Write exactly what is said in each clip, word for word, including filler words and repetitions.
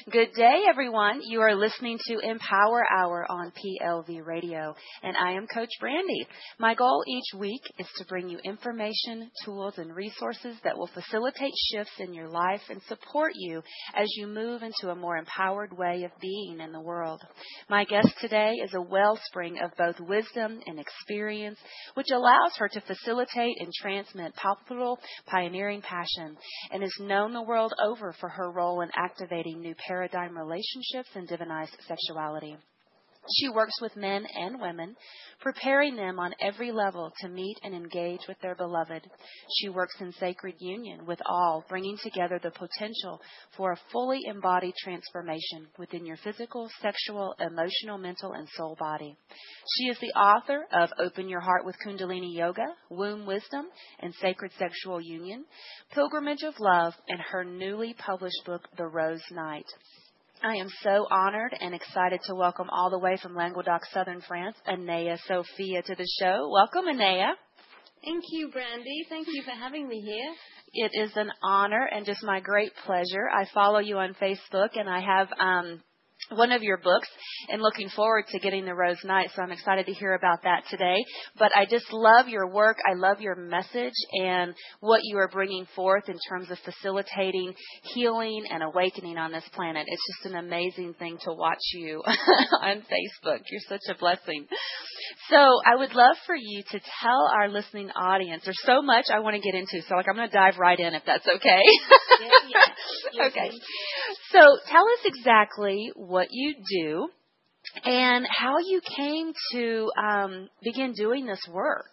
Good day, everyone. You are listening to Empower Hour on P L V Radio, and I am Coach Brandy. My goal each week is to bring you information, tools, and resources that will facilitate shifts in your life and support you as you move into a more empowered way of being in the world. My guest today is a wellspring of both wisdom and experience, which allows her to facilitate and transmit palpable, pioneering passion, and is known the world over for her role in activating new paradigm relationships and divinized sexuality. She works with men and women, preparing them on every level to meet and engage with their beloved. She works in sacred union with all, bringing together the potential for a fully embodied transformation within your physical, sexual, emotional, mental, and soul body. She is the author of Open Your Heart with Kundalini Yoga, Womb Wisdom, and Sacred Sexual Union, Pilgrimage of Love, and her newly published book, The Rose Night. I am so honored and excited to welcome all the way from Languedoc, Southern France, Anaya Sophia to the show. Welcome, Anaya. Thank you, Brandy. Thank you for having me here. It is an honor and just my great pleasure. I follow you on Facebook, and I have um, one of your books and looking forward to getting the Rose Night, so I'm excited to hear about that today. But I just love your work. I love your message and what you are bringing forth in terms of facilitating healing and awakening on this planet. It's just an amazing thing to watch you on Facebook. You're such a blessing. So I would love for you to tell our listening audience, there's so much I want to get into, so like I'm going to dive right in if that's okay. Yes, yes, yes, Okay. yes. So tell us exactly what you do and how you came to um, begin doing this work.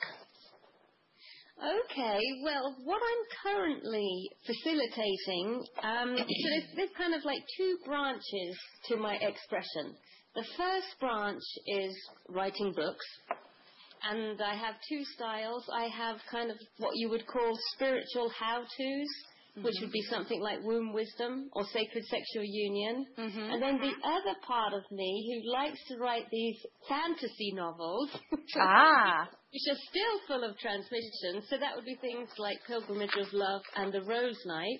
Okay, well, what I'm currently facilitating, um, so there's, there's kind of like two branches to my expression. The first branch is writing books, and I have two styles. I have kind of what you would call spiritual how-tos, mm-hmm. which would be something like Womb Wisdom or Sacred Sexual Union. Mm-hmm. And then the other part of me who likes to write these fantasy novels, ah. which are still full of transmission. So that would be things like Pilgrimage of Love and The Rose Night.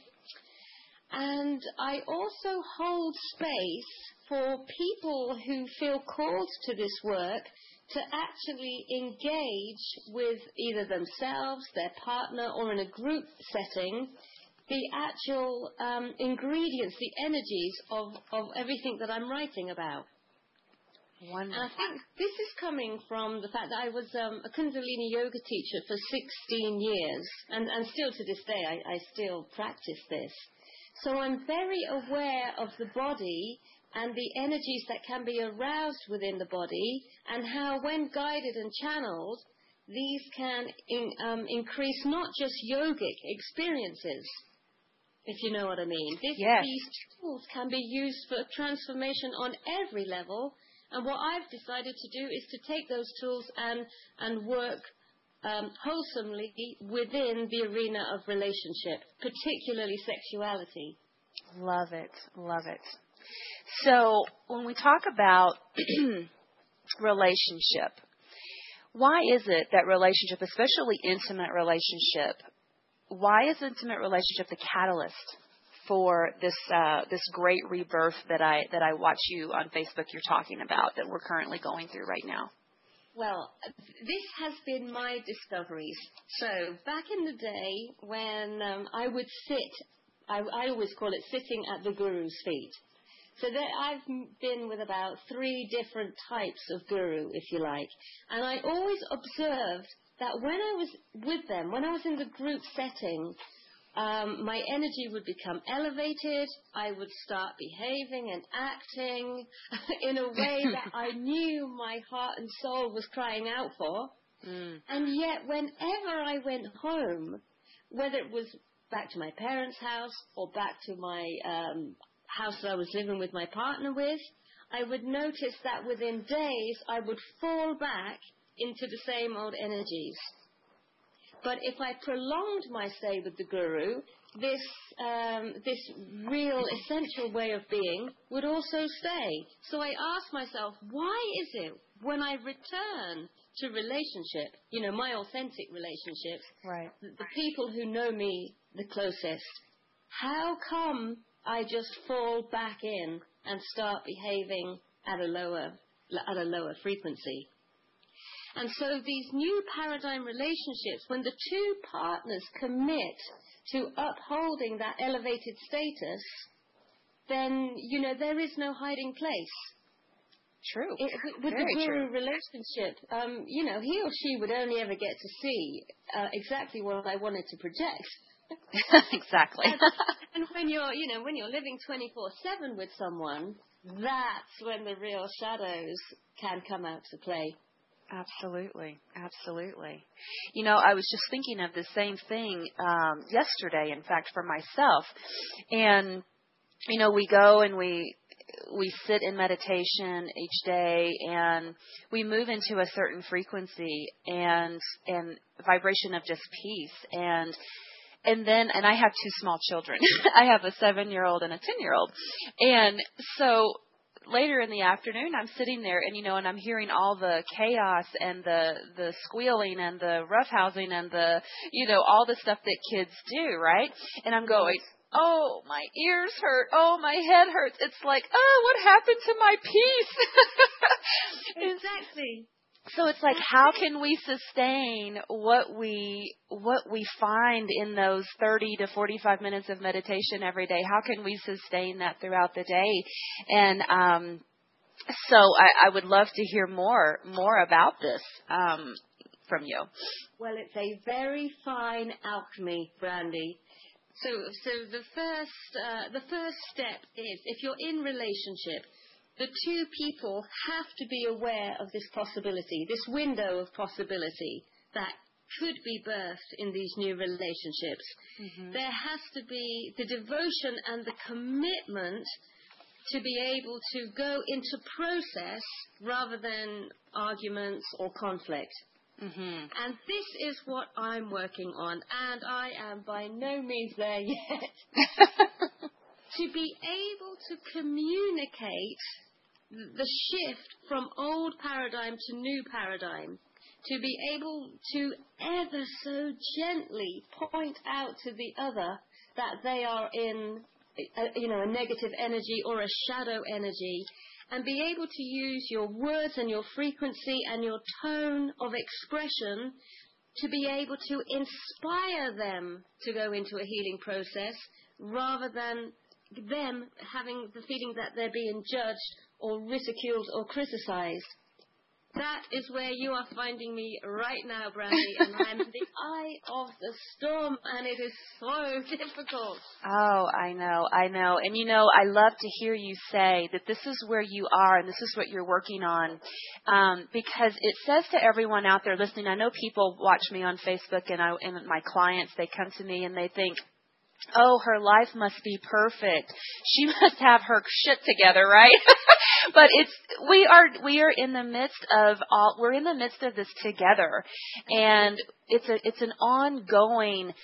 And I also hold space for people who feel called to this work to actually engage with either themselves, their partner, or in a group setting, the actual um, ingredients, the energies of, of everything that I'm writing about. Wonderful. And I think this is coming from the fact that I was um, a Kundalini yoga teacher for sixteen years, and, and still to this day I, I still practice this. So I'm very aware of the body and the energies that can be aroused within the body, and how when guided and channeled, these can in, um, increase not just yogic experiences, if you know what I mean. This, yes. These tools can be used for transformation on every level, and what I've decided to do is to take those tools and, and work um, wholesomely within the arena of relationship, particularly sexuality. Love it, love it. So when we talk about relationship, why is it that relationship, especially intimate relationship, why is intimate relationship the catalyst for this uh, this great rebirth that I that I watch you on Facebook you're talking about that we're currently going through right now? Well, this has been my discoveries. So back in the day when um, I would sit, I, I always call it sitting at the guru's feet. So there, I've been with about three different types of guru, if you like. And I always observed that when I was with them, when I was in the group setting, um, my energy would become elevated. I would start behaving and acting in a way that I knew my heart and soul was crying out for. Mm. And yet, whenever I went home, whether it was back to my parents' house or back to my um, house that I was living with my partner with, I would notice that within days I would fall back into the same old energies. But if I prolonged my stay with the guru, this um, this real essential way of being would also stay. So I asked myself, why is it when I return to relationship, you know, my authentic relationships, right. the, the people who know me the closest, how come I just fall back in and start behaving at a lower at a lower frequency. And so these new paradigm relationships, when the two partners commit to upholding that elevated status, then, you know, there is no hiding place. True. It, with with Very the guru true. relationship, um, you know, he or she would only ever get to see uh, exactly what I wanted to project. Exactly. and, and when you're, you know, when you're living twenty-four seven with someone, that's when the real shadows can come out to play. Absolutely. Absolutely. You know, I was just thinking of the same thing um, yesterday, in fact, for myself. And, you know, we go and we we sit in meditation each day, and we move into a certain frequency and and vibration of just peace. And And then, and I have two small children. I have a seven-year-old and a ten-year-old. And so later in the afternoon, I'm sitting there, and, you know, and I'm hearing all the chaos and the, the squealing and the roughhousing and the, you know, all the stuff that kids do, right? And I'm going, oh, my ears hurt. Oh, my head hurts. It's like, oh, what happened to my peace? Exactly. So it's like, how can we sustain what we what we find in those thirty to forty-five minutes of meditation every day? How can we sustain that throughout the day? And um, so I, I would love to hear more more about this um, from you. Well, it's a very fine alchemy, Brandy. So, so the first uh, the first step is, if you're in relationship, the two people have to be aware of this possibility, this window of possibility that could be birthed in these new relationships. Mm-hmm. There has to be the devotion and the commitment to be able to go into process rather than arguments or conflict. Mm-hmm. And this is what I'm working on, and I am by no means there yet. To be able to communicate the shift from old paradigm to new paradigm, to be able to ever so gently point out to the other that they are in, a, you know, a negative energy or a shadow energy, and be able to use your words and your frequency and your tone of expression to be able to inspire them to go into a healing process, rather than them having the feeling that they're being judged or ridiculed or criticized. That is where you are finding me right now, Brandy, and I'm in the eye of the storm, and it is so difficult. Oh, I know, I know. And, you know, I love to hear you say that this is where you are and this is what you're working on, um, because it says to everyone out there listening, I know people watch me on Facebook, and, I, and my clients, they come to me and they think, oh, her life must be perfect. She must have her shit together, right? But it's we are we are in the midst of all we're in the midst of this together, and it's a it's an ongoing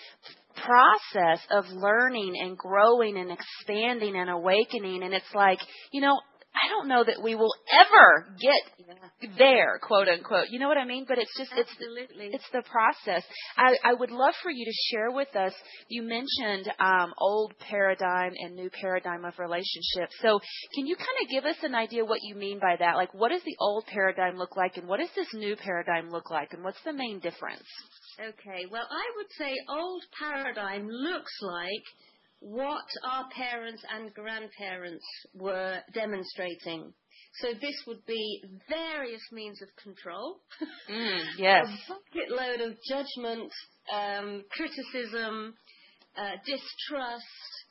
process of learning and growing and expanding and awakening. And it's like, you know, I don't know that we will ever get yeah. there, quote unquote. You know what I mean? But it's just, Absolutely. it's it's the process. I, I would love for you to share with us, you mentioned um, old paradigm and new paradigm of relationships. So can you kind of give us an idea what you mean by that? Like, what does the old paradigm look like, and what does this new paradigm look like, and what's the main difference? Okay, well, I would say old paradigm looks like what our parents and grandparents were demonstrating. So this would be various means of control. Mm, yes. A bucket load of judgment, um, criticism, uh, distrust,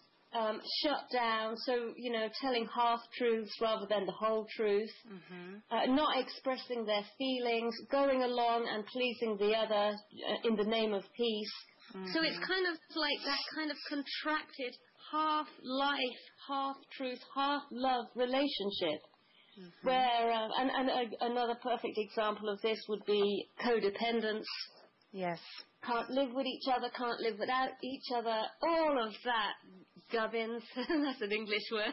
um, shut down. So, you know, telling half-truths rather than the whole truth. Mm-hmm. Uh, not expressing their feelings, going along and pleasing the other uh, in the name of peace. Mm-hmm. So it's kind of like that kind of contracted half-life, half-truth, half-love relationship. Mm-hmm. Where, uh, and, and a, another perfect example of this would be codependence. Yes. Can't live with each other, can't live without each other, all of that gubbins. That's an English word.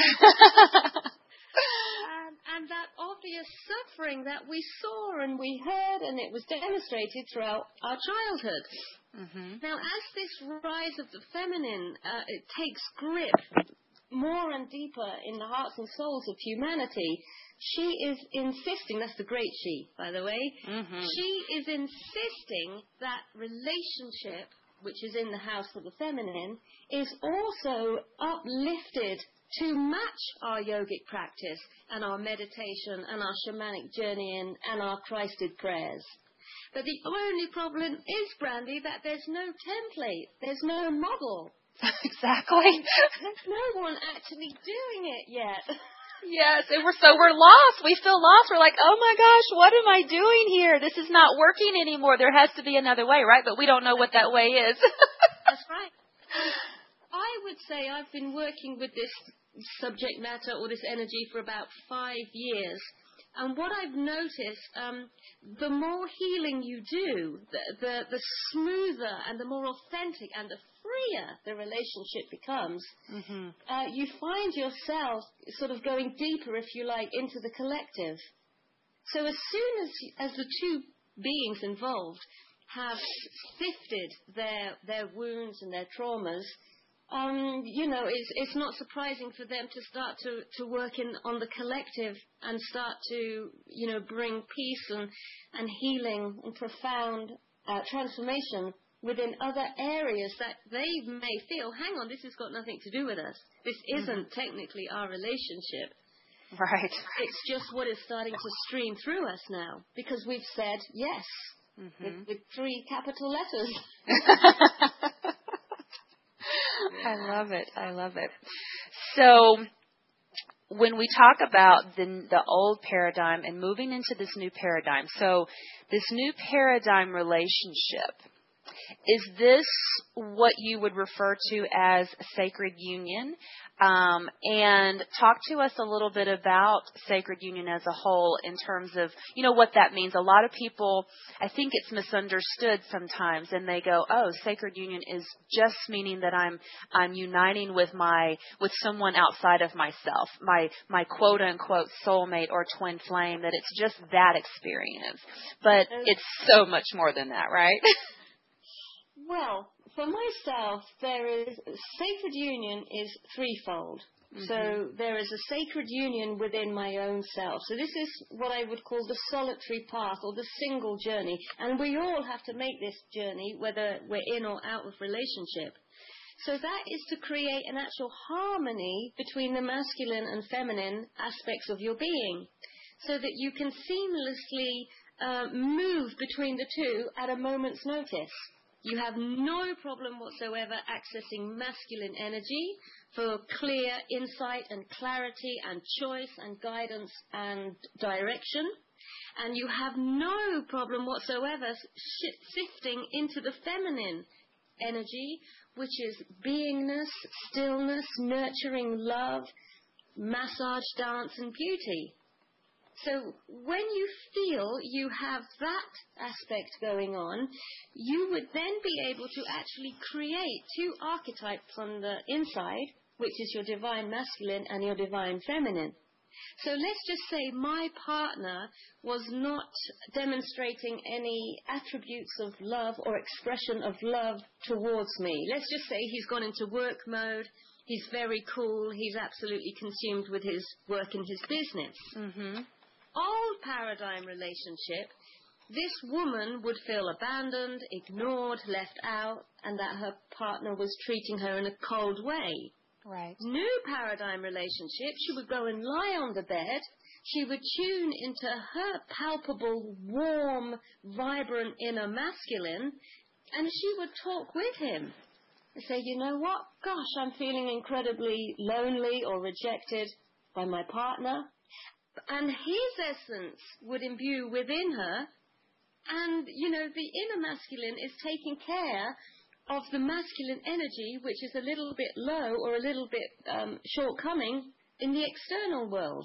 and, and that obvious suffering that we saw and we heard, and it was demonstrated throughout our childhood. Mm-hmm. Now, as this rise of the feminine uh, it takes grip more and deeper in the hearts and souls of humanity, she is insisting, that's the great she, by the way, mm-hmm. she is insisting that relationship, which is in the house of the feminine, is also uplifted to match our yogic practice and our meditation and our shamanic journeying and our Christed prayers. But the only problem is, Brandy, that there's no template, there's no model. Exactly. There's no one actually doing it yet. Yes, and we're so we're lost. We feel lost. We're like, oh my gosh, what am I doing here? This is not working anymore. There has to be another way, right? But we don't know what that way is. That's right. I would say I've been working with this subject matter or this energy for about five years. And what I've noticed, um, the more healing you do, the, the, the smoother and the more authentic and the freer the relationship becomes, mm-hmm. uh, you find yourself sort of going deeper, if you like, into the collective. So as soon as, as the two beings involved have sifted their, their wounds and their traumas, Um, you know, it's, it's not surprising for them to start to, to work in on the collective and start to, you know, bring peace and, and healing and profound uh, transformation within other areas that they may feel, hang on, this has got nothing to do with us. This isn't mm-hmm. technically our relationship. Right. It's just what is starting to stream through us now because we've said yes mm-hmm. with, with three capital letters. I love it. I love it. So when we talk about the, the old paradigm and moving into this new paradigm, so this new paradigm relationship, is this what you would refer to as sacred union? Um, and talk to us a little bit about sacred union as a whole in terms of, you know, what that means. A lot of people, I think it's misunderstood sometimes, and they go, oh, sacred union is just meaning that I'm I'm uniting with my with someone outside of myself, my my quote unquote soulmate or twin flame, that it's just that experience. But it's so much more than that, right? Well, for myself, there is sacred union is threefold. Mm-hmm. So there is a sacred union within my own self. So this is what I would call the solitary path or the single journey. And we all have to make this journey, whether we're in or out of relationship. So that is to create an actual harmony between the masculine and feminine aspects of your being, so that you can seamlessly uh, move between the two at a moment's notice. You have no problem whatsoever accessing masculine energy for clear insight and clarity and choice and guidance and direction. And you have no problem whatsoever sifting into the feminine energy, which is beingness, stillness, nurturing love, massage, dance, and beauty. So when you feel you have that aspect going on, you would then be able to actually create two archetypes on the inside, which is your divine masculine and your divine feminine. So let's just say my partner was not demonstrating any attributes of love or expression of love towards me. Let's just say he's gone into work mode. He's very cool. He's absolutely consumed with his work and his business. Mm-hmm. Old paradigm relationship, this woman would feel abandoned, ignored, left out, and that her partner was treating her in a cold way. Right. New paradigm relationship, she would go and lie on the bed. She would tune into her palpable, warm, vibrant inner masculine, and she would talk with him and say, you know what? Gosh, I'm feeling incredibly lonely or rejected by my partner. And his essence would imbue within her, and, you know, the inner masculine is taking care of the masculine energy, which is a little bit low or a little bit um, shortcoming in the external world.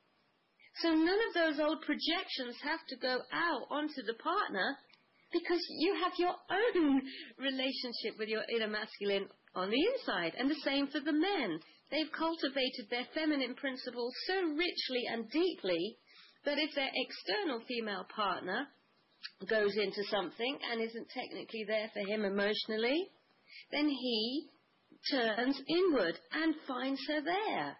So none of those old projections have to go out onto the partner, because you have your own relationship with your inner masculine on the inside, and the same for the men. They've cultivated their feminine principles so richly and deeply that if their external female partner goes into something and isn't technically there for him emotionally, then he turns inward and finds her there.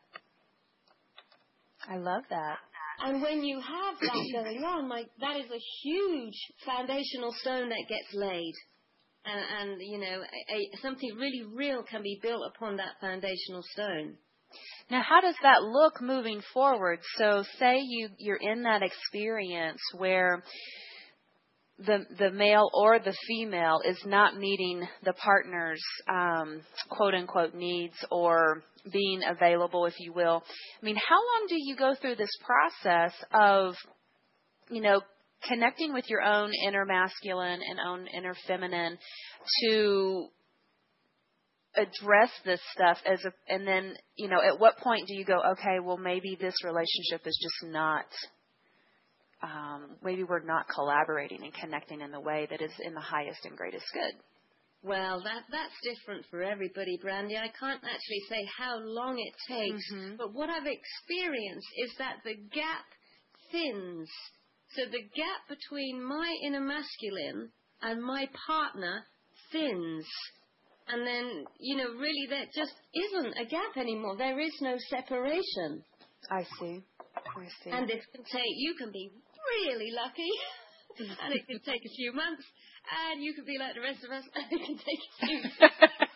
I love that. And when you have that going on, like, that is a huge foundational stone that gets laid. And, and you know, a, a, something really real can be built upon that foundational stone. Now, how does that look moving forward? So say you, you're in that experience where the the male or the female is not meeting the partner's um, quote-unquote needs or being available, if you will. I mean, how long do you go through this process of, you know, connecting with your own inner masculine and own inner feminine to address this stuff as a, and then, you know, at what point do you go, okay, well, maybe this relationship is just not, um, maybe we're not collaborating and connecting in the way that is in the highest and greatest good? Well, that that's different for everybody, Brandy. I can't actually say how long it takes, Mm-hmm. but what I've experienced is that the gap thins. So the gap between my inner masculine and my partner thins. And then, you know, really there just isn't a gap anymore. There is no separation. I see. I see. And it can take, you can be really lucky, and it can take a few months, and you can be like the rest of us, and it can take a few years.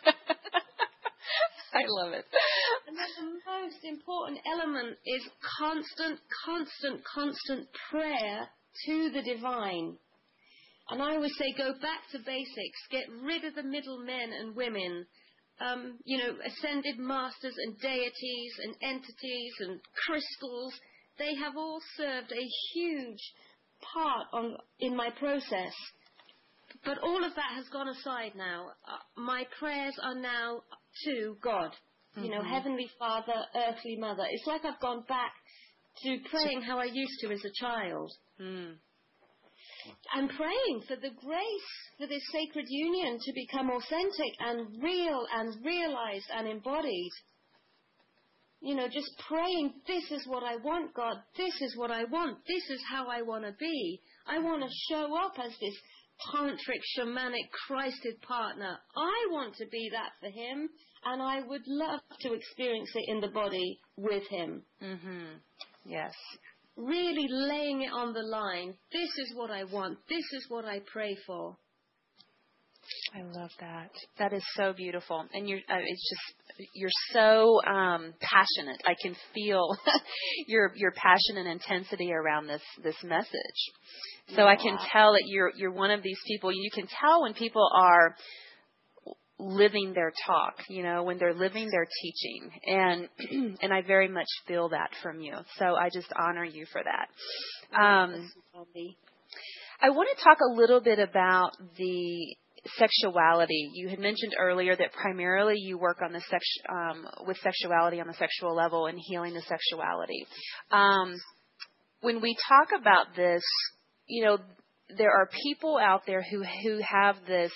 I love it. And then the most important element is constant, constant, constant prayer to the divine. And I always say, go back to basics. Get rid of the middlemen and women. Um, you know, ascended masters and deities and entities and crystals. They have all served a huge part on in my process. But all of that has gone aside now. Uh, my prayers are now to God. Mm-hmm. You know, Heavenly Father, Earthly Mother. It's like I've gone back to praying how I used to as a child. Mm. I'm praying for the grace for this sacred union to become authentic and real and realized and embodied. You know, just praying, this is what I want, God. This is what I want. This is how I want to be. I want to show up as this tantric, shamanic, Christed partner. I want to be that for him, and I would love to experience it in the body with him. Mm-hmm. Yes. Really laying it on the line. This is what I want. This is what I pray for. I love that. That is so beautiful, and you're. Uh, it's just you're so um, passionate. I can feel your your passion and intensity around this this message. So yeah. I can tell that you're you're one of these people. You can tell when people are living their talk, you know, when they're living their teaching. And and I very much feel that from you. So I just honor you for that. Um, I want to talk a little bit about the sexuality. You had mentioned earlier that primarily you work on the sex, um, with sexuality on the sexual level and healing the sexuality. Um, when we talk about this, you know, there are people out there who, who have this,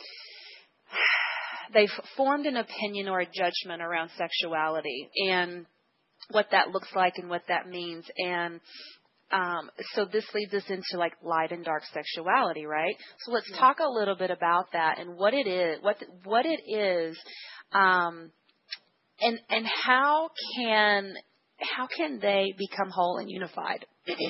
they've formed an opinion or a judgment around sexuality and what that looks like and what that means. And um, so this leads us into like light and dark sexuality, right? So let's yeah. talk a little bit about that and what it is, what what it is, um, and and how can how can they become whole and unified?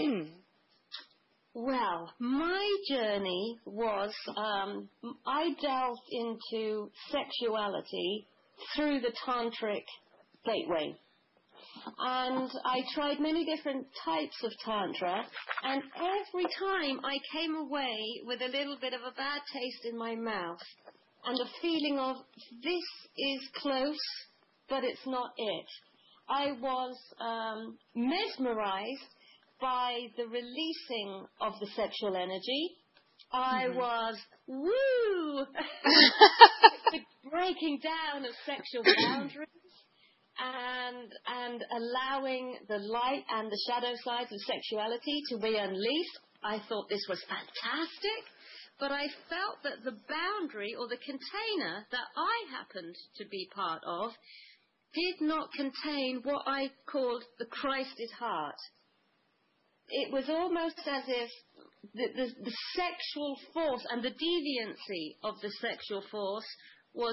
Well, my journey was, um, I delved into sexuality through the tantric gateway. And I tried many different types of tantra, and every time I came away with a little bit of a bad taste in my mouth and a feeling of, this is close, but it's not it. I was um, mesmerized by the releasing of the sexual energy. I mm-hmm. was, woo, the breaking down of sexual boundaries and and allowing the light and the shadow sides of sexuality to be unleashed. I thought this was fantastic, but I felt that the boundary or the container that I happened to be part of did not contain what I called the Christed heart. It was almost as if the, the, the sexual force and the deviancy of the sexual force was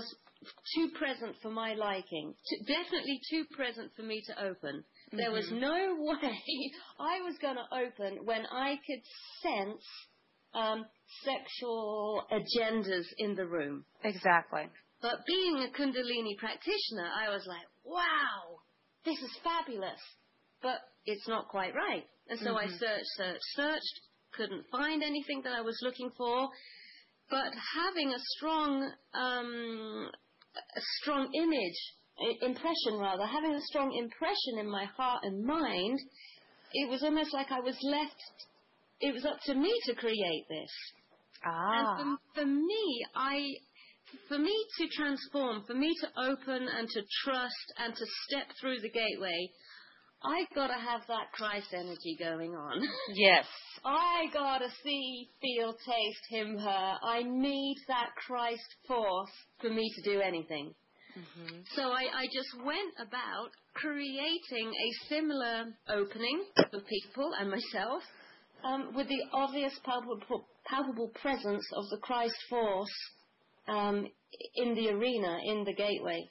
too present for my liking. Too, definitely too present for me to open. Mm-hmm. There was no way I was going to open when I could sense um, sexual agendas in the room. Exactly. But being a Kundalini practitioner, I was like, wow, this is fabulous. But it's not quite right. And so mm-hmm. I searched, searched, searched, couldn't find anything that I was looking for. But having a strong, um, a strong image, impression rather, having a strong impression in my heart and mind, it was almost like I was left, it was up to me to create this. Ah. And for, for me, I, for me to transform, for me to open and to trust and to step through the gateway, I gotta have that Christ energy going on. Yes. I gotta see, feel, taste him, her. I need that Christ force for me to do anything. Mm-hmm. So I, I just went about creating a similar opening for people and myself, um, with the obvious palpable, palpable presence of the Christ force um, in the arena, in the gateway.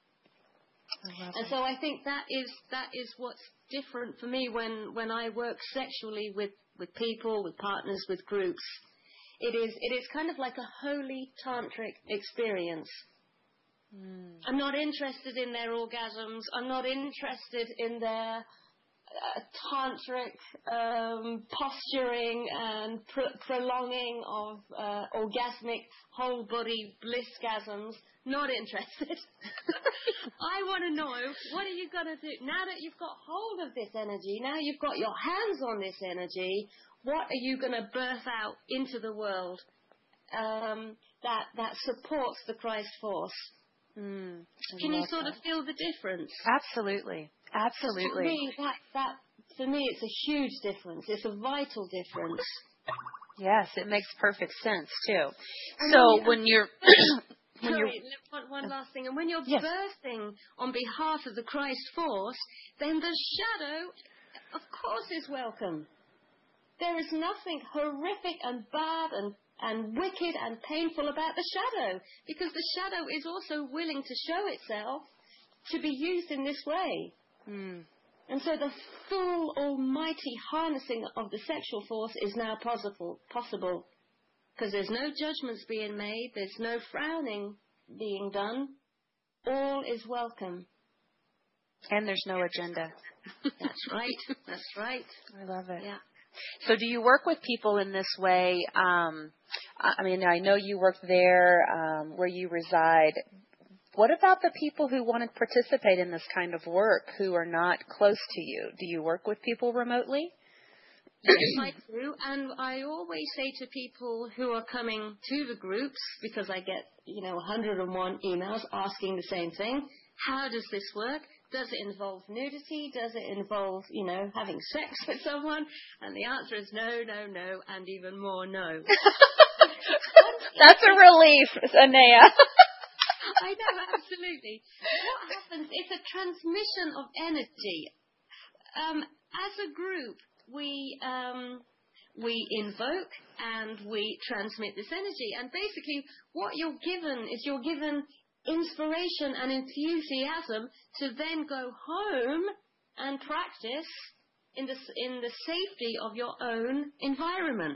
And so I think that is that is what's different for me when, when I work sexually with, with people, with partners, with groups. It is it is kind of like a holy tantric experience. Mm. I'm not interested in their orgasms. I'm not interested in their uh, tantric um, posturing and pr- prolonging of uh, orgasmic whole body blissgasms. Not interested. I want to know, what are you going to do? Now that you've got hold of this energy, now you've got your hands on this energy, what are you going to birth out into the world um, that that supports the Christ force? Mm, Can you sort that. of feel the difference? Absolutely. Absolutely. For me, that, that, for me, it's a huge difference. It's a vital difference. Yes, it makes perfect sense, too. And so when, when you're... When Sorry, one, one last thing. And when you're yes. birthing on behalf of the Christ force, then the shadow, of course, is welcome. There is nothing horrific and bad and, and wicked and painful about the shadow, because the shadow is also willing to show itself to be used in this way. Mm. And so the full, almighty harnessing of the sexual force is now possible. possible. Because there's no judgments being made, there's no frowning being done. All is welcome. And there's no agenda. That's right. That's right. I love it. Yeah. So do you work with people in this way? Um, I mean, I know you work there um, where you reside. What about the people who want to participate in this kind of work who are not close to you? Do you work with people remotely? Yes, I do, and I always say to people who are coming to the groups, because I get, you know, one hundred and one emails asking the same thing, how does this work? Does it involve nudity? Does it involve, you know, having sex with someone? And the answer is no, no, no, and even more no. That's a relief, Anea. I know, absolutely. What happens, it's a transmission of energy. Um, as a group, we um, we invoke and we transmit this energy. And basically what you're given is you're given inspiration and enthusiasm to then go home and practice in the, in the safety of your own environment.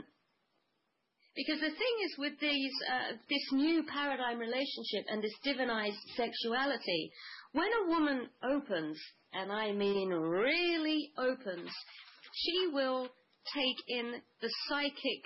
Because the thing is with these, uh, this new paradigm relationship and this divinized sexuality, when a woman opens, and I mean really opens, she will take in the psychic,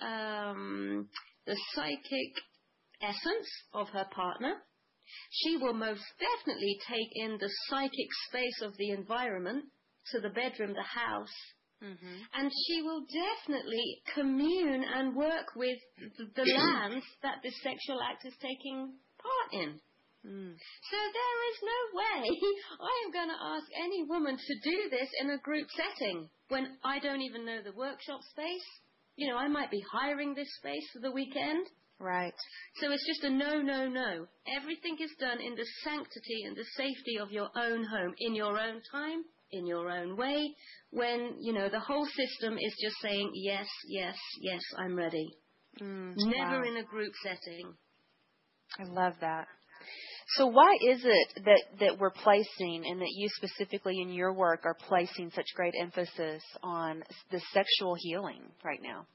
um, the psychic essence of her partner. She will most definitely take in the psychic space of the environment, to the bedroom, the house. Mm-hmm. And she will definitely commune and work with the lands that this sexual act is taking part in. Mm. So there is no way I am going to ask any woman to do this in a group setting when I don't even know the workshop space. You know, I might be hiring this space for the weekend. Right. So it's just a no, no, no. Everything is done in the sanctity and the safety of your own home, in your own time, in your own way, when, you know, the whole system is just saying, yes, yes, yes, I'm ready. Mm, Never wow. in a group setting. I love that. So why is it that, that we're placing, and that you specifically in your work are placing such great emphasis on the sexual healing right now?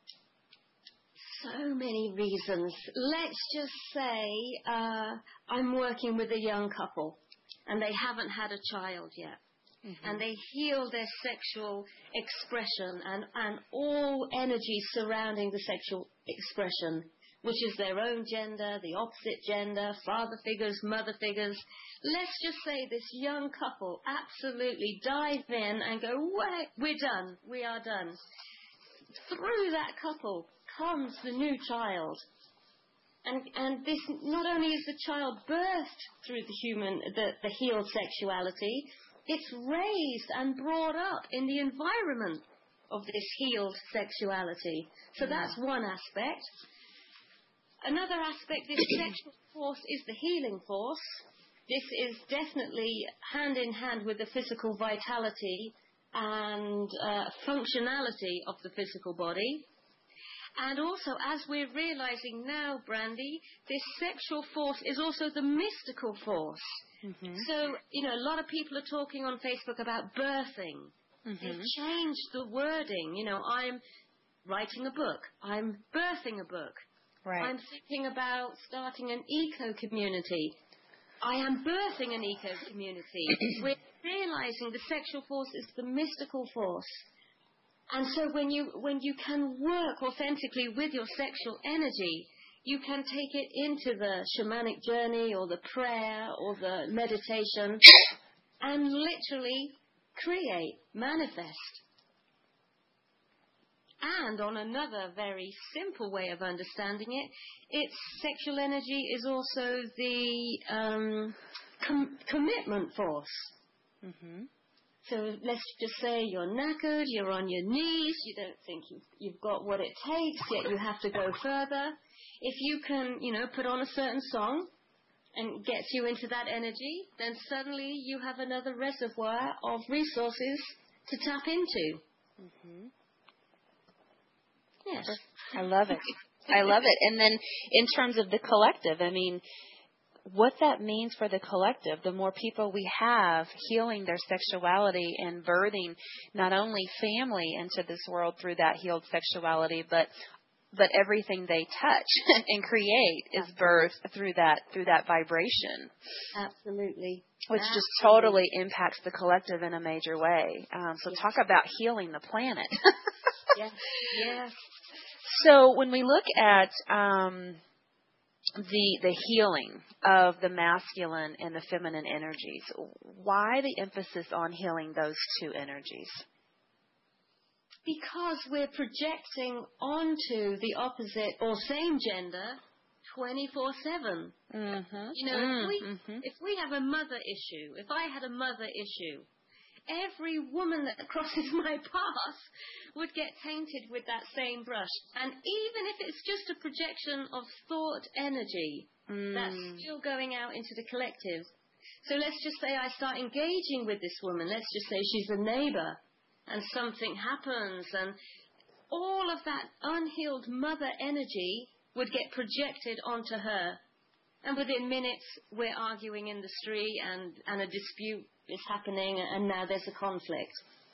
So many reasons. Let's just say uh, I'm working with a young couple and they haven't had a child yet. Mm-hmm. And they heal their sexual expression and, and all energy surrounding the sexual expression, which is their own gender, the opposite gender, father figures, mother figures. Let's just say this young couple absolutely dive in and go, Wait, we're done, we are done. Through that couple comes the new child. And, and this, not only is the child birthed through the human, the, the healed sexuality, it's raised and brought up in the environment of this healed sexuality. So yeah. That's one aspect. Another aspect, this sexual force is the healing force. This is definitely hand in hand with the physical vitality and uh, functionality of the physical body. And also, as we're realizing now, Brandy, this sexual force is also the mystical force. Mm-hmm. So, you know, a lot of people are talking on Facebook about birthing. Mm-hmm. They've changed the wording. You know, I'm writing a book. I'm birthing a book. Right. I'm thinking about starting an eco-community. I am birthing an eco-community. We're realizing the sexual force is the mystical force. And so when you when you can work authentically with your sexual energy, you can take it into the shamanic journey or the prayer or the meditation and literally create, manifest. And on another very simple way of understanding it, its sexual energy is also the um, com- commitment force. Mm-hmm. So let's just say you're knackered, you're on your knees, you don't think you've, you've got what it takes, yet you have to go further. If you can, you know, put on a certain song and gets you into that energy, then suddenly you have another reservoir of resources to tap into. Mm-hmm. Yes. I love it. I love it. And then in terms of the collective, I mean, what that means for the collective, the more people we have healing their sexuality and birthing not only family into this world through that healed sexuality, but but everything they touch and create is birthed through that through that vibration. Absolutely. Which Absolutely. just totally impacts the collective in a major way. Um, so yes. Talk about healing the planet. Yes. Yes. So when we look at um, the the healing of the masculine and the feminine energies, why the emphasis on healing those two energies? Because we're projecting onto the opposite or same gender twenty-four seven. Mm-hmm. You know, mm-hmm. if we if we have a mother issue, if I had a mother issue, every woman that crosses my path would get tainted with that same brush. And even if it's just a projection of thought energy, mm. that's still going out into the collective. So let's just say I start engaging with this woman. Let's just say she's a neighbor and something happens and all of that unhealed mother energy would get projected onto her. And within minutes, we're arguing in the street and, and a dispute is happening and now there's a conflict.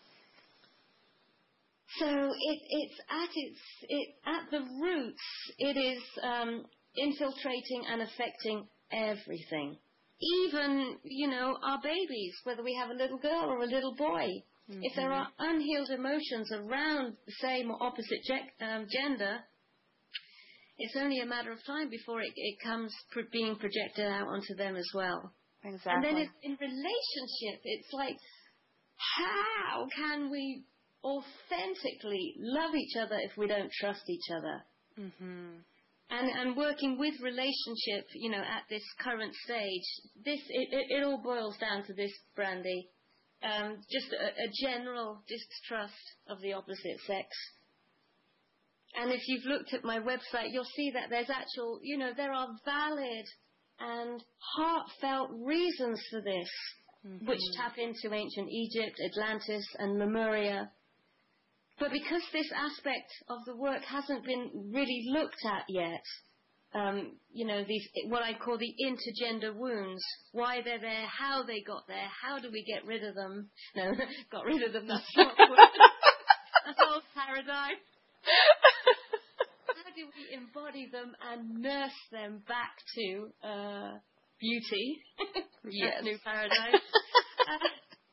So it, it's at its it, at the roots, it is um, infiltrating and affecting everything. Even, you know, our babies, whether we have a little girl or a little boy. Mm-hmm. If there are unhealed emotions around the same or opposite ge- um, gender, it's only a matter of time before it, it comes pro- being projected out onto them as well. Exactly. And then it's in relationship, it's like, how can we authentically love each other if we don't trust each other? Mm-hmm. And and working with relationship, you know, at this current stage, this it, it, it all boils down to this, Brandy. Um, just a, a general distrust of the opposite sex. And if you've looked at my website, you'll see that there's actual, you know, there are valid and heartfelt reasons for this, mm-hmm. which tap into ancient Egypt, Atlantis, and Lemuria. But because this aspect of the work hasn't been really looked at yet, um, you know, these, what I call the intergender wounds, why they're there, how they got there, how do we get rid of them? No, got rid of them, that's not the word. That's old paradigm. How do we embody them and nurse them back to uh, beauty? Yes. New paradigm. uh,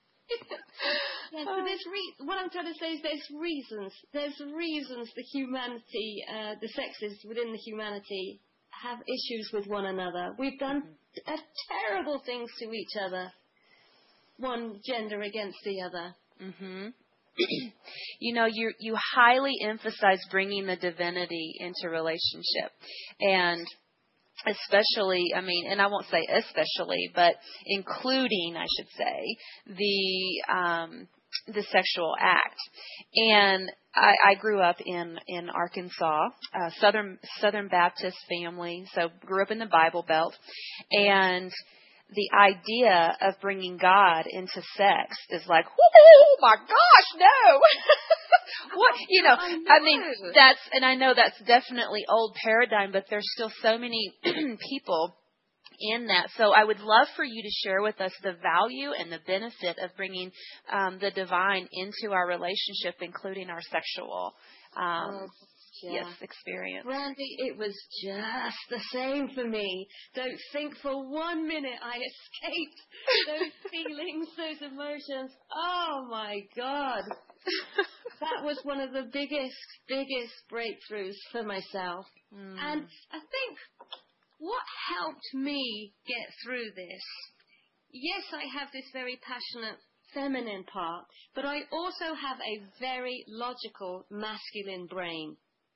yeah, so there's re- what I'm trying to say is there's reasons. There's reasons the humanity, uh, the sexes within the humanity have issues with one another. We've done mm-hmm. uh, terrible things to each other, one gender against the other. Mm-hmm. You know, you you highly emphasize bringing the divinity into relationship, and especially, I mean, and I won't say especially, but including, I should say, the um, the sexual act. And I, I grew up in in Arkansas, uh, Southern Southern Baptist family, so grew up in the Bible Belt, and the idea of bringing God into sex is like, oh my gosh, no. What, you know, I, know. I mean, that's, and I know that's definitely old paradigm, but there's still so many people in that. So I would love for you to share with us the value and the benefit of bringing um, the divine into our relationship, including our sexual um oh. Yeah. Yes, experience. Randy, it was just the same for me. Don't think for one minute I escaped those feelings, those emotions. Oh my God. That was one of the biggest, biggest breakthroughs for myself. Mm. And I think what helped me get through this, yes, I have this very passionate feminine part, but I also have a very logical masculine brain.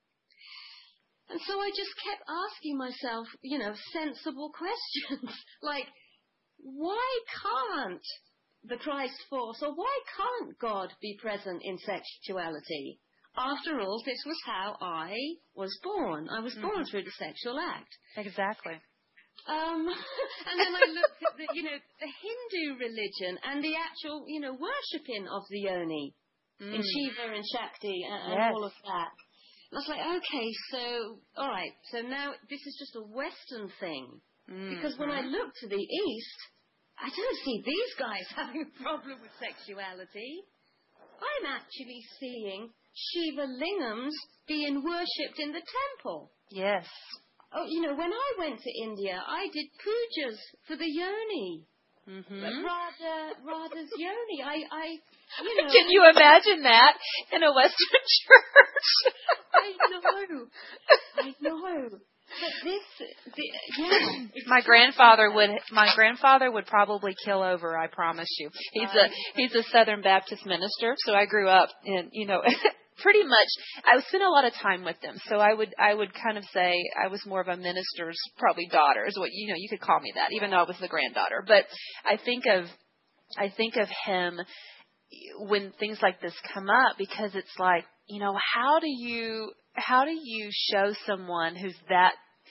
And so I just kept asking myself, you know, sensible questions like, why can't the Christ force, or why can't God be present in sexuality? After all, this was how I was born. I was mm-hmm. born through the sexual act. Exactly. Um, and then I looked at the, you know, the Hindu religion and the actual, you know, worshipping of the yoni mm. in Shiva and Shakti and, and yes. all of that. I was like, okay, so, all right, so now this is just a Western thing. Mm-hmm. Because when I look to the East, I don't see these guys having a problem with sexuality. I'm actually seeing Shiva lingams being worshipped in the temple. Yes. Oh, you know, when I went to India, I did pujas for the yoni. Mm-hmm. Radha, Radha's yoni. I, I, you know. Can you imagine that in a Western church? I know. I know. But this, the, yeah. My grandfather would. My grandfather would probably kill over. I promise you. He's a he's a Southern Baptist minister. So I grew up in, you know, pretty much. I spent a lot of time with them. So I would I would kind of say I was more of a minister's probably daughter. Is what you know. You could call me that, even though I was the granddaughter. But I think of I think of him when things like this come up, because it's like, you know, how do you how do you show someone who's that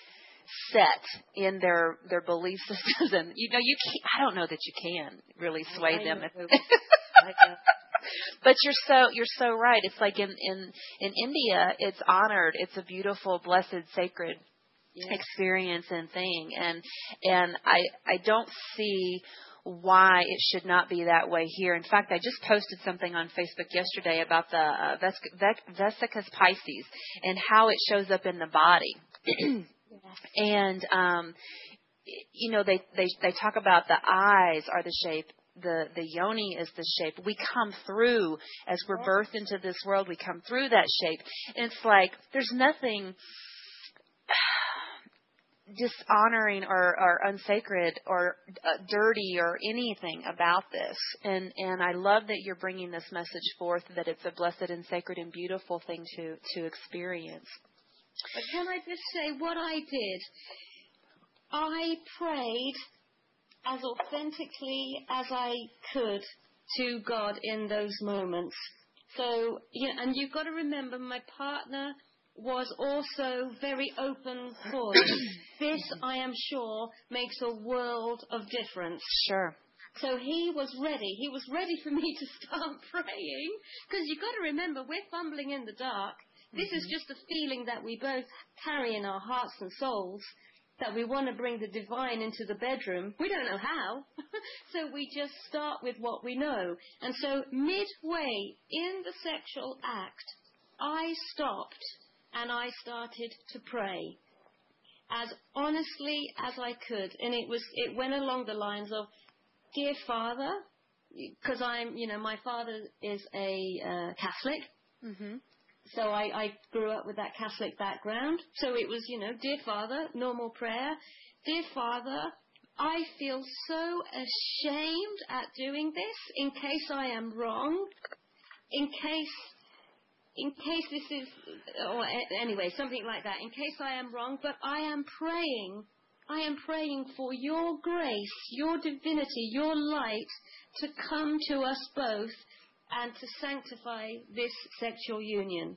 set in their their belief systems, and you know, you can't, I don't know that you can really sway I them. If, but you're so you're so right. It's like in in in India, it's honored. It's a beautiful, blessed, sacred yes. experience and thing, and and I I don't see why it should not be that way here. In fact, I just posted something on Facebook yesterday about the uh, ves- ves- vesicus Pisces and how it shows up in the body. yeah. And, um, you know, they, they, they talk about the eyes are the shape, the, the yoni is the shape. We come through, as we're birthed into this world, we come through that shape. And it's like, there's nothing dishonoring or, or unsacred or uh, dirty or anything about this. And and I love that you're bringing this message forth, that it's a blessed and sacred and beautiful thing to, to experience. But can I just say what I did? I prayed as authentically as I could to God in those moments. So, you know, and you've got to remember, my partner was also very open for it. This, I am sure, makes a world of difference. Sure. So he was ready. He was ready for me to start praying, because you've got to remember, we're fumbling in the dark. This mm-hmm. is just a feeling that we both carry in our hearts and souls, that we want to bring the divine into the bedroom. We don't know how. So we just start with what we know. And so midway in the sexual act, I stopped and I started to pray as honestly as I could. And it was, it went along the lines of, Dear Father, because I'm, you know, my father is a uh, Catholic. Mm-hmm. So I, I grew up with that Catholic background. So it was, you know, Dear Father, normal prayer. Dear Father, I feel so ashamed at doing this in case I am wrong, in case, in case this is, or anyway, something like that, in case I am wrong, but I am praying, I am praying for your grace, your divinity, your light to come to us both and to sanctify this sexual union.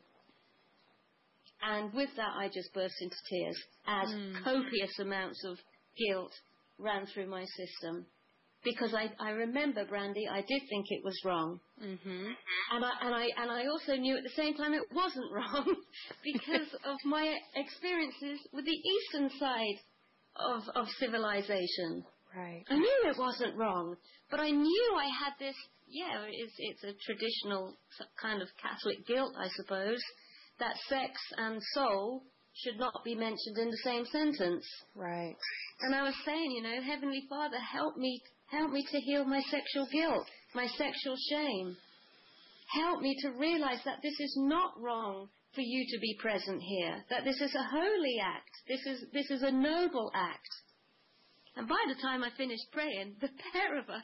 And with that, I just burst into tears as mm. copious amounts of guilt ran through my system. Because I, I remember, Brandy, I did think it was wrong. Mm-hmm. And, I, and, I, and I also knew at the same time it wasn't wrong because of my experiences with the eastern side of, of civilization. Right. I knew it wasn't wrong, but I knew I had this, yeah, it's, it's a traditional kind of Catholic guilt, I suppose, that sex and soul should not be mentioned in the same sentence. Right. And I was saying, you know, Heavenly Father, help me, help me to heal my sexual guilt, my sexual shame. Help me to realize that this is not wrong for you to be present here, that this is a holy act, this is, this is a noble act. And by the time I finished praying, the pair of us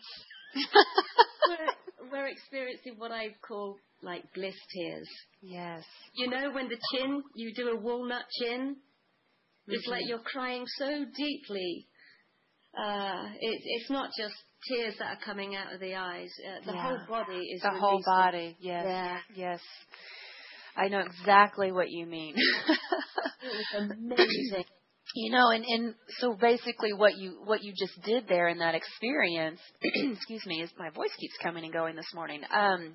were, were experiencing what I call like bliss tears. Yes. You know, when the chin, you do a walnut chin, mm-hmm. it's like you're crying so deeply. Uh, it, it's not just tears that are coming out of the eyes. Uh, the yeah. whole body is The releasing. whole body, yes. Yeah. Yes. I know exactly what you mean. It was amazing. You know, and, and so basically what you what you just did there in that experience, excuse me, is my voice keeps coming and going this morning, um,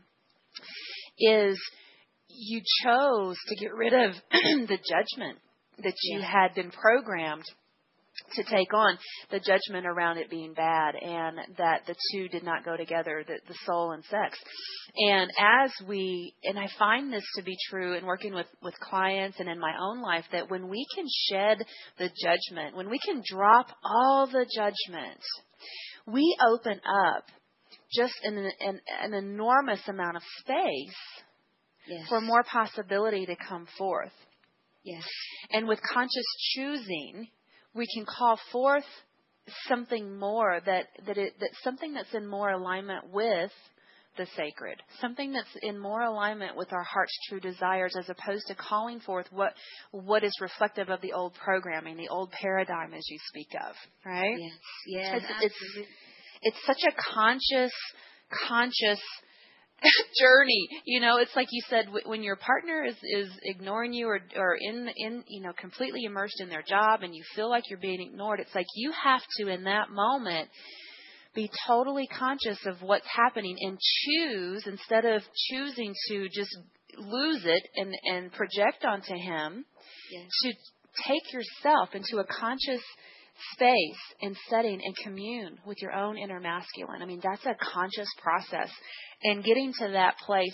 is you chose to get rid of the judgment that you yeah. had been programmed to take on, the judgment around it being bad and that the two did not go together, the, the soul and sex. And as we, and I find this to be true in working with, with clients and in my own life, that when we can shed the judgment, when we can drop all the judgment, we open up just an, an, an enormous amount of space yes. for more possibility to come forth. Yes. And with conscious choosing, we can call forth something more that that it that something that's in more alignment with the sacred, something that's in more alignment with our heart's true desires, as opposed to calling forth what what is reflective of the old programming, the old paradigm, as you speak of, right? Yes, yes, it's, it's it's such a conscious, conscious journey. You know, it's like you said, when your partner is, is ignoring you or, or in, in, you know, completely immersed in their job and you feel like you're being ignored, it's like you have to, in that moment, be totally conscious of what's happening and choose, instead of choosing to just lose it and, and project onto him, yes. to take yourself into a conscious space and setting and commune with your own inner masculine. I mean, that's a conscious process. And getting to that place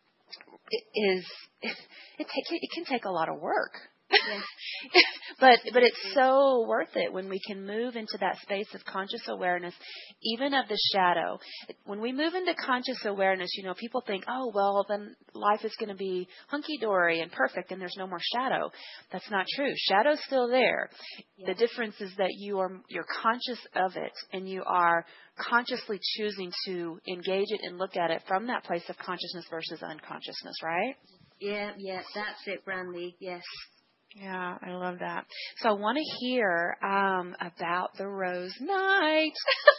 is, it, it, take, it can take a lot of work. Yes. but but it's so worth it when we can move into that space of conscious awareness, even of the shadow. When we move into conscious awareness, you know, people think, oh, well, then life is going to be hunky-dory and perfect and there's no more shadow. That's not true. Shadow's still there. Yes. The difference is that you are you're conscious of it and you are consciously choosing to engage it and look at it from that place of consciousness versus unconsciousness, right? Yeah, yeah, that's it, Brandy. Yes. Yeah, I love that. So I want to hear um, about the Rose Night.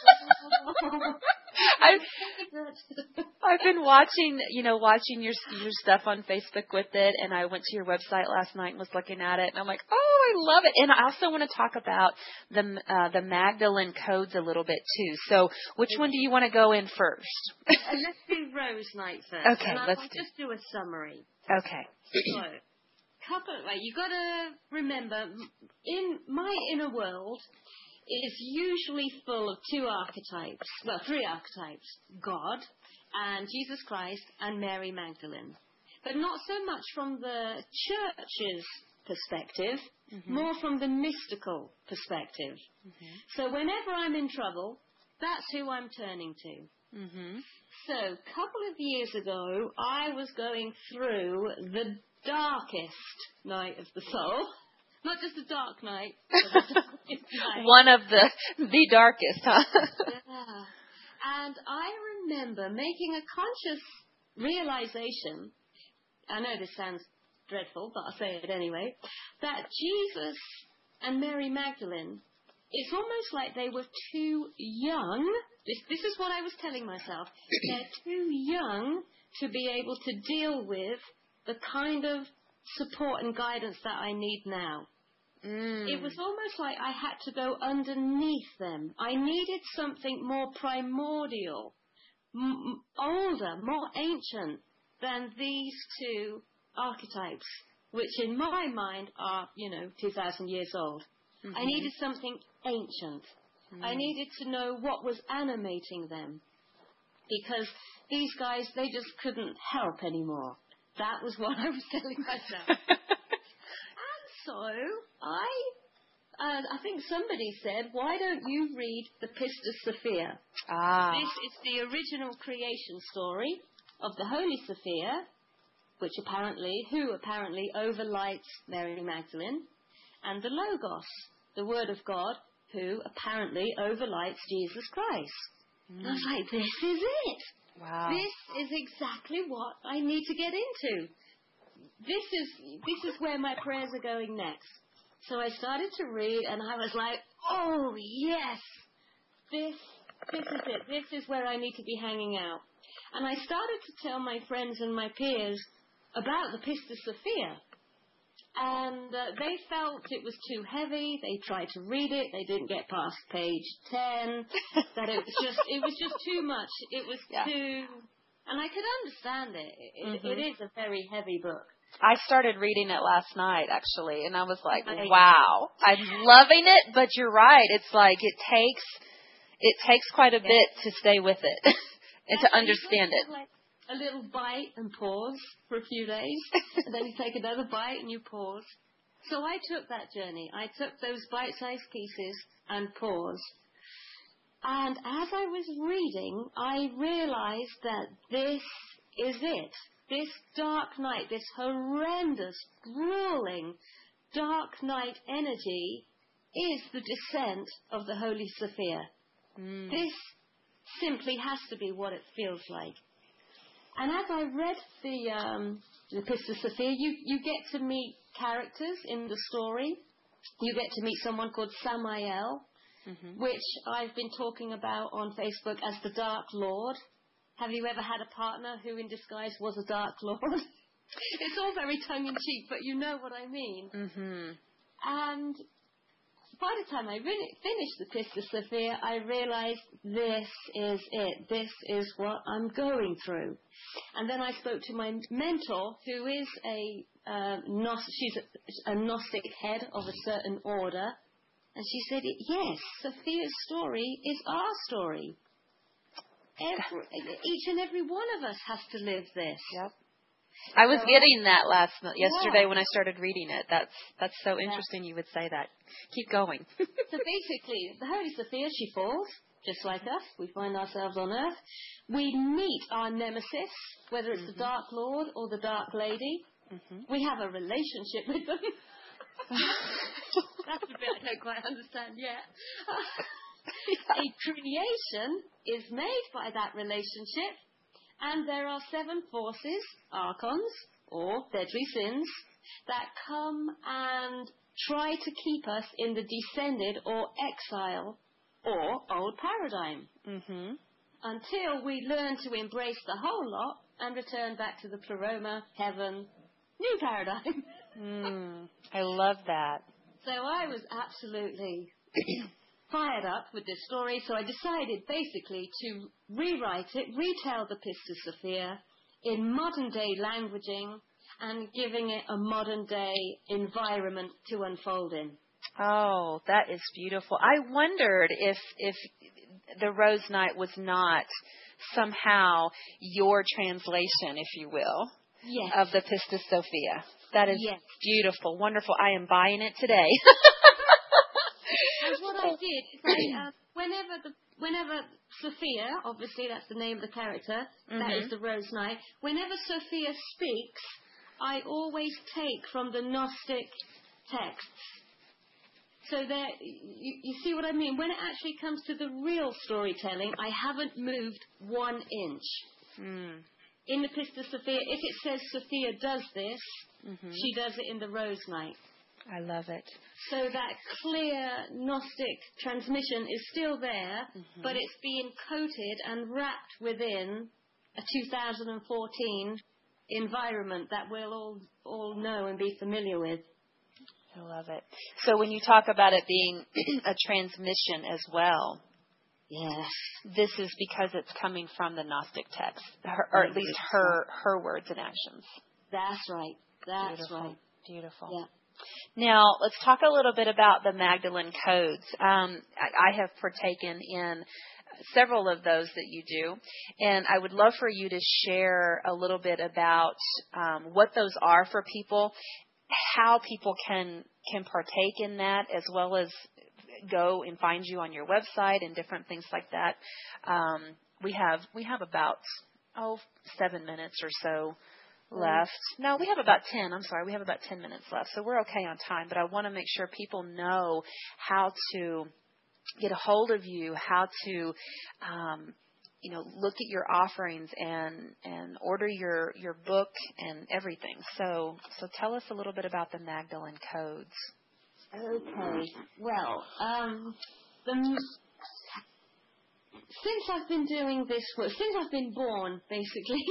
I've, I've been watching, you know, watching your your stuff on Facebook with it, and I went to your website last night and was looking at it, and I'm like, oh, I love it. And I also want to talk about the uh, the Magdalene codes a little bit too. So, which one do you want to go in first? uh, let's do Rose Night first. Okay, and let's I'll do. just do a summary. Okay. So, couple. Well, you got to remember, in my inner world is usually full of two archetypes. Well, three archetypes: God and Jesus Christ and Mary Magdalene. But not so much from the church's perspective, mm-hmm. more from the mystical perspective. Mm-hmm. So whenever I'm in trouble, that's who I'm turning to. Mm-hmm. So a couple of years ago, I was going through the darkest night of the soul. Not just a dark night, but the darkest night. One of the the darkest, huh? Yeah. And I remember making a conscious realization, I know this sounds dreadful, but I'll say it anyway, that Jesus and Mary Magdalene, it's almost like they were too young. This, this is what I was telling myself. They're too young to be able to deal with the kind of support and guidance that I need now. Mm. It was almost like I had to go underneath them. I needed something more primordial, m- older, more ancient than these two archetypes, which in my mind are, you know, two thousand years old. Mm-hmm. I needed something ancient. Mm. I needed to know what was animating them, because these guys, they just couldn't help anymore. That was what I was telling myself. And so I, uh, I think somebody said, why don't you read the Pistis Sophia? Ah. This is the original creation story of the Holy Sophia, which apparently, who apparently overlights Mary Magdalene, and the Logos, the Word of God, who apparently overlights Jesus Christ. Mm. And I was like, this is it. Wow. This is exactly what I need to get into. This is this is where my prayers are going next. So I started to read, and I was like, oh, yes, this, this is it. This is where I need to be hanging out. And I started to tell my friends and my peers about the Pistis Sophia. And uh, they felt it was too heavy. They tried to read it. They didn't get past page ten. That it was just it was just too much. It was yeah. too, and I could understand it. It, mm-hmm. it is a very heavy book. I started reading it last night, actually, and I was like, wow, I'm loving it. But you're right. It's like it takes it takes quite a yeah. bit to stay with it and yeah, to understand it. Like a little bite and pause for a few days, and then you take another bite and you pause. So I took that journey. I took those bite-sized pieces and paused. And as I was reading, I realized that this is it. This dark night, this horrendous, grueling dark night energy is the descent of the Holy Sophia. Mm. This simply has to be what it feels like. And as I read the um, the Pistis Sophia, you, you get to meet characters in the story. You get to meet someone called Samael, mm-hmm. which I've been talking about on Facebook as the Dark Lord. Have you ever had a partner who in disguise was a Dark Lord? It's all very tongue-in-cheek, but you know what I mean. Mm-hmm. And by the time I really finished the Pistis Sophia, I realized this is it. This is what I'm going through. And then I spoke to my mentor, who is a uh, Gnostic, she's a, a Gnostic head of a certain order, and she said, yes, Sophia's story is our story. Every, each and every one of us has to live this. Yep. I was so, getting that last yesterday yeah. when I started reading it. That's that's so interesting. Yeah. You would say that. Keep going. So basically, the Holy Sophia, she falls, just like us. We find ourselves on Earth. We meet our nemesis, whether it's mm-hmm. the Dark Lord or the Dark Lady. Mm-hmm. We have a relationship with them. That's the bit I don't quite understand yet. A creation is made by that relationship. And there are seven forces, archons, or deadly sins, that come and try to keep us in the descended or exile or old paradigm. Mm-hmm. Until we learn to embrace the whole lot and return back to the pleroma, heaven, new paradigm. mm, I love that. So I was absolutely fired up with this story, so I decided basically to rewrite it, retell the Pistis Sophia in modern day languaging, and giving it a modern day environment to unfold in. Oh, that is beautiful. I wondered if if the Rose Night was not somehow your translation, if you will, yes. of the Pistis Sophia. That is yes. beautiful, wonderful. I am buying it today. And what I did is I, uh, whenever the whenever Sophia, obviously that's the name of the character, mm-hmm. that is the Rose Night. Whenever Sophia speaks, I always take from the Gnostic texts. So there, you, you see what I mean? When it actually comes to the real storytelling, I haven't moved one inch. Mm. In the Pistis Sophia, if it says Sophia does this, mm-hmm. she does it in the Rose Night. I love it. So that clear Gnostic transmission is still there, mm-hmm. but it's being coated and wrapped within a two thousand fourteen environment that we'll all, all know and be familiar with. I love it. So when you talk about it being a transmission as well, yes, this is because it's coming from the Gnostic text, her, or at least her her words and actions. That's right. That's Beautiful. right. Beautiful. Yeah. Now, let's talk a little bit about the Magdalene codes. Um, I, I have partaken in several of those that you do, and I would love for you to share a little bit about um, what those are for people, how people can can partake in that, as well as go and find you on your website and different things like that. Um, we have we have about oh seven minutes or so left. No, we have about ten. I'm sorry, we have about ten minutes left, so we're okay on time. But I want to make sure people know how to get a hold of you, how to um, you know, look at your offerings and and order your your book and everything. So so tell us a little bit about the Magdalene codes. Okay. Well, um, the, since I've been doing this work, since I've been born, basically,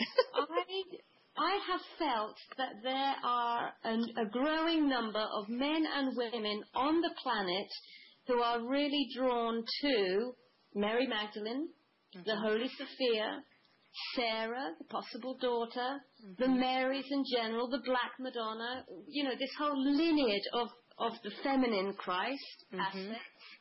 I I have felt that there are an, a growing number of men and women on the planet who are really drawn to Mary Magdalene, the Holy Sophia, Sarah, the possible daughter, mm-hmm. the Marys in general, the Black Madonna, you know, this whole lineage of, of the feminine Christ mm-hmm. aspect.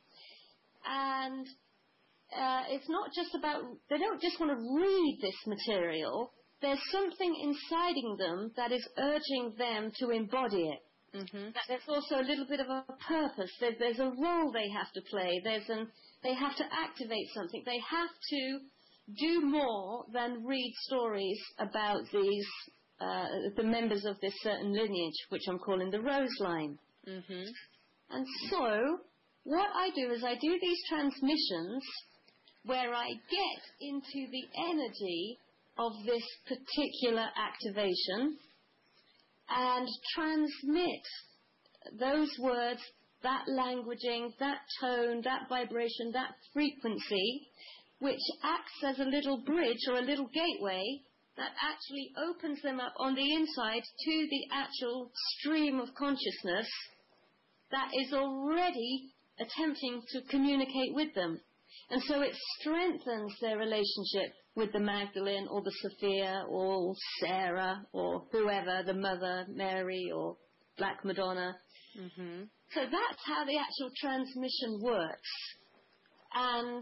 And uh, it's not just about, they don't just want to read this material, there's something inciting them that is urging them to embody it. Mm-hmm. There's also a little bit of a purpose. There, there's a role they have to play. There's an, they have to activate something. They have to do more than read stories about these, uh, the members of this certain lineage, which I'm calling the Rose Line. Mm-hmm. And so, what I do is I do these transmissions where I get into the energy of this particular activation and transmit those words, that languaging, that tone, that vibration, that frequency, which acts as a little bridge or a little gateway that actually opens them up on the inside to the actual stream of consciousness that is already attempting to communicate with them. And so it strengthens their relationship with the Magdalene or the Sophia or Sarah or whoever, the Mother, Mary or Black Madonna. Mm-hmm. So that's how the actual transmission works. And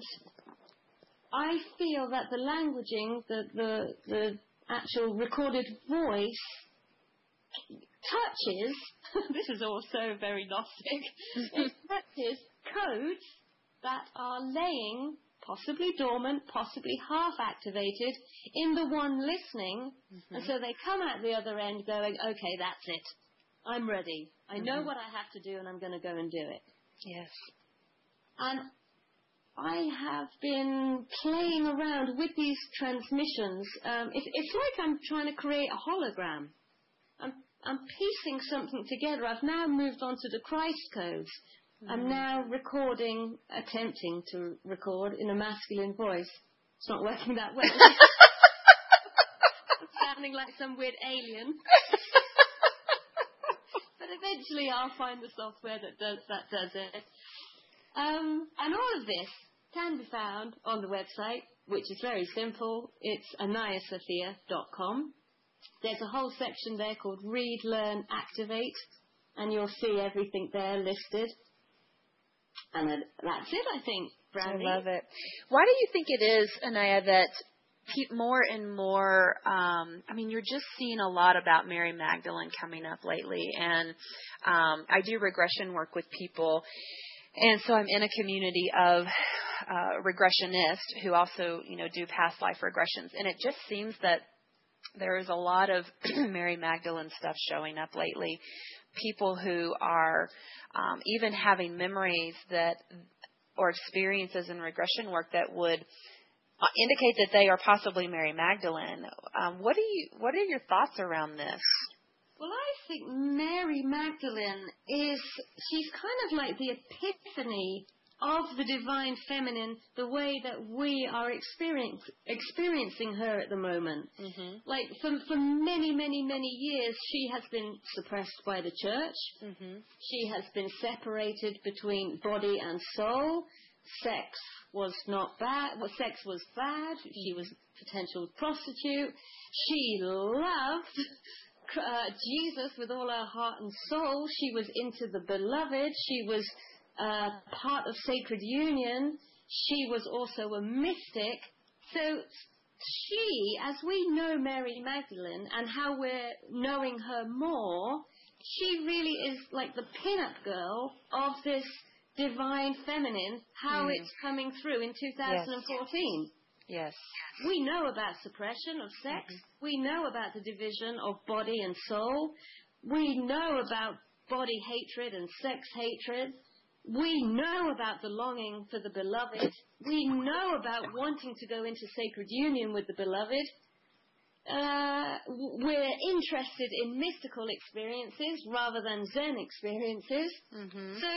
I feel that the languaging, the, the, the actual recorded voice touches, this is also very Gnostic, it touches codes that are laying, possibly dormant, possibly half-activated, in the one listening, mm-hmm. and so they come out the other end going, okay, that's it. I'm ready. I mm-hmm. know what I have to do, and I'm going to go and do it. Yes. And I have been playing around with these transmissions. Um, it, it's like I'm trying to create a hologram. I'm, I'm piecing something together. I've now moved on to the Christ codes. Mm. I'm now recording, attempting to record in a masculine voice. It's not working that well. I'm sounding like some weird alien. But eventually I'll find the software that does that does it. Um, and all of this can be found on the website, which is very simple. It's anaya sophia dot com. there's a whole section there called Read, Learn, Activate, and you'll see everything there listed. And that's it, I think, Brandy. I love it. Why do you think it is, Anaya, that pe- more and more, um, I mean, you're just seeing a lot about Mary Magdalene coming up lately, and um, I do regression work with people, and so I'm in a community of uh, regressionists who also, you know, do past life regressions, and it just seems that there is a lot of Mary Magdalene stuff showing up lately. People who are um, even having memories that or experiences in regression work that would uh, indicate that they are possibly Mary Magdalene. Um, what do you? What are your thoughts around this? Well, I think Mary Magdalene is, she's kind of like the epiphany of the divine feminine, the way that we are experience, experiencing her at the moment. Mm-hmm. Like, for, for many, many, many years, she has been suppressed by the church. Mm-hmm. She has been separated between body and soul. Sex was not bad. Well, sex was bad. She was a potential prostitute. She loved uh, Jesus with all her heart and soul. She was into the beloved. She was uh, part of sacred union. She was also a mystic. So she, as we know Mary Magdalene and how we're knowing her more, she really is like the pin-up girl of this divine feminine, how mm. it's coming through in two thousand fourteen. Yes. We know about suppression of sex. Mm-hmm. We know about the division of body and soul. We know about body hatred and sex hatred. We know about the longing for the beloved. We know about wanting to go into sacred union with the beloved. Uh, we're interested in mystical experiences rather than Zen experiences. Mm-hmm. So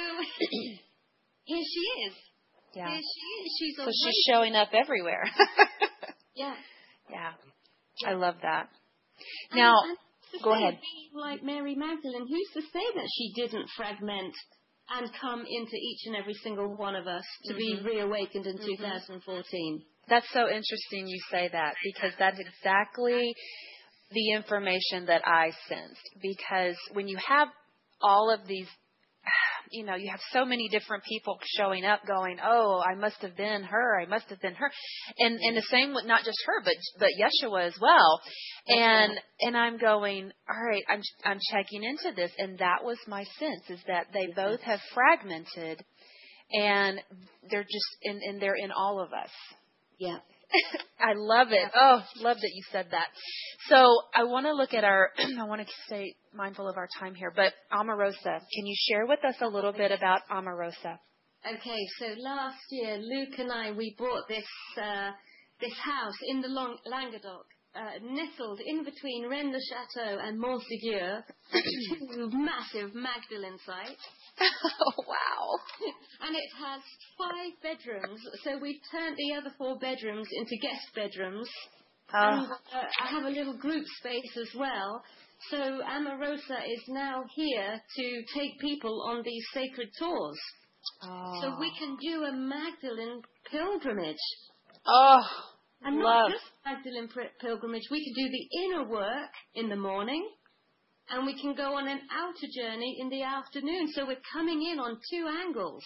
here she is. Yeah. Here she is. She's so she's showing up everywhere. yeah. yeah. Yeah. I love that. Now, and, and go ahead. Being like Mary Magdalene, who's to say that she didn't fragment and come into each and every single one of us to mm-hmm. be reawakened in mm-hmm. two thousand fourteen? That's so interesting you say that, because that's exactly the information that I sensed. Because when you have all of these, you know, you have so many different people showing up going, oh, I must have been her, I must have been her. And and the same with not just her, but but Yeshua as well. And and I'm going, all right, I'm I'm checking into this. And that was my sense, is that they both have fragmented, and they're just, in, and they're in all of us. Yeah. I love it. Oh, love that you said that. So I want to look at our, I want to stay mindful of our time here, but Omarosa, can you share with us a little bit about Omarosa? Okay, so last year, Luke and I, we bought this uh, this house in the Long- Languedoc, uh, nestled in between Rennes-le-Château and Montségur, two massive Magdalene sites. Oh, wow. And it has five bedrooms, so we've turned the other four bedrooms into guest bedrooms. Oh. And uh, I have a little group space as well. So Omarosa is now here to take people on these sacred tours. Oh. So we can do a Magdalene pilgrimage. Oh, And love. not just Magdalene pilgrimage, we can do the inner work in the morning, and we can go on an outer journey in the afternoon. So we're coming in on two angles.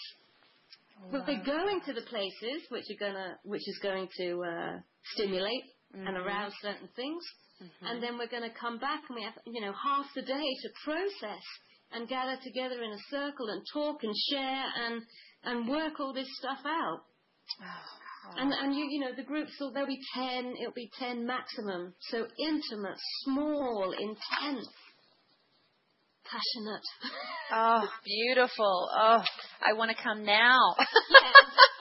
But we're going to the places which are gonna, which is going to uh, stimulate mm-hmm. and arouse certain things, mm-hmm. and then we're going to come back, and we have, you know, half the day to process and gather together in a circle and talk and share and and work all this stuff out. Oh. And and you you know the groups will there'll be ten, it'll be ten maximum. So intimate, small, intense. Passionate. Oh, beautiful. Oh, I want to come now. Yes.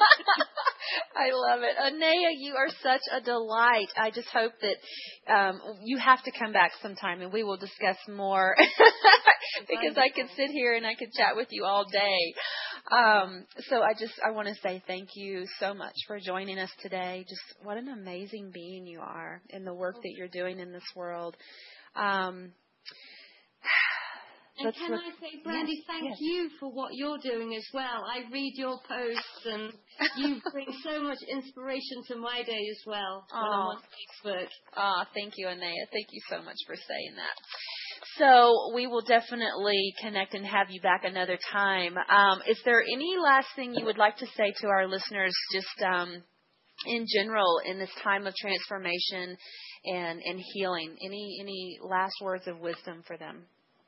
I love it. Anaya, you are such a delight. I just hope that um, you have to come back sometime and we will discuss more because I could sit here and I could chat with you all day. Um, so I just, I want to say thank you so much for joining us today. Just what an amazing being you are in the work that you're doing in this world. Um, And let's can look. I say, Brandy, Yes, thank yes. you for what you're doing as well. I read your posts, and you bring so much inspiration to my day as well when I'm Oh. on Facebook. Ah, thank you, Anaya. Thank you so much for saying that. So we will definitely connect and have you back another time. Um, is there any last thing you would like to say to our listeners, just um, in general, in this time of transformation and, and healing? Any any last words of wisdom for them?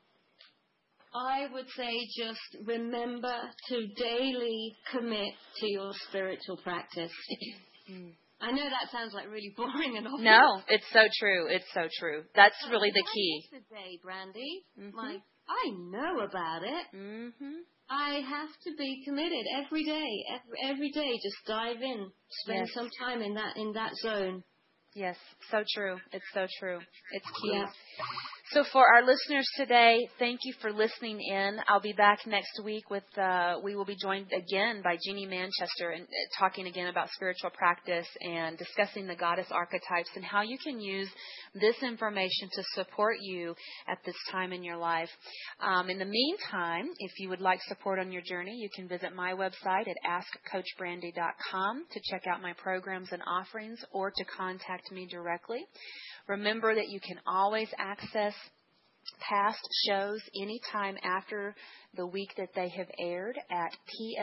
I would say just remember to daily commit to your spiritual practice. I know that sounds like really boring and obvious. No, it's so true. It's so true. That's But really the key. Today, Brandy, Mhm. my, I know about it. Mhm. I have to be committed every day. Every, every day, just dive in, spend Yes. some time in that in that zone. Yes, so true. It's so true. It's key. Yeah. So for our listeners today, thank you for listening in. I'll be back next week with, uh, we will be joined again by Jeannie Manchester and uh, talking again about spiritual practice and discussing the goddess archetypes and how you can use this information to support you at this time in your life. Um, in the meantime, if you would like support on your journey, you can visit my website at ask coach brandy dot com to check out my programs and offerings or to contact me directly. Remember that you can always access past shows anytime after the week that they have aired at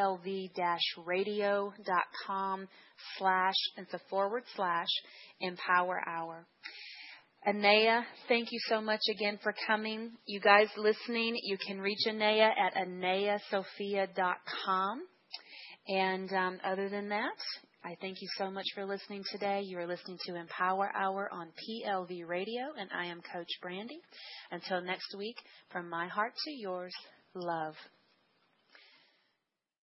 plv-radio.com slash, it's a forward slash, Empower Hour. Anaya, thank you so much again for coming. You guys listening, you can reach Anaya at anaya sophia dot com. And um, other than that, I thank you so much for listening today. You are listening to Empower Hour on P L V Radio, and I am Coach Brandy. Until next week, from my heart to yours, love.